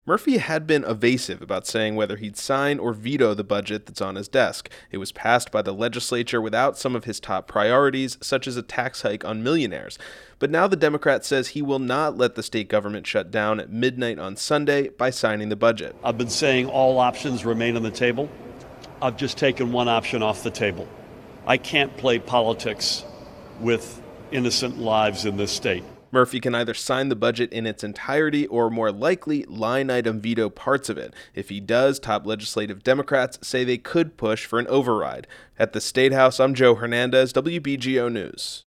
Murphy had been evasive about saying whether he'd sign or veto the budget that's on his desk. It was passed by the legislature without some of his top priorities, such as a tax hike on millionaires. But now the Democrat says he will not let the state government shut down at midnight on Sunday by signing the budget. I've been saying all options remain on the table. I've just taken one option off the table. I can't play politics with innocent lives in this state. Murphy can either sign the budget in its entirety or, more likely, line item veto parts of it. If he does, top legislative Democrats say they could push for an override. At the State House, I'm Joe Hernandez, WBGO News.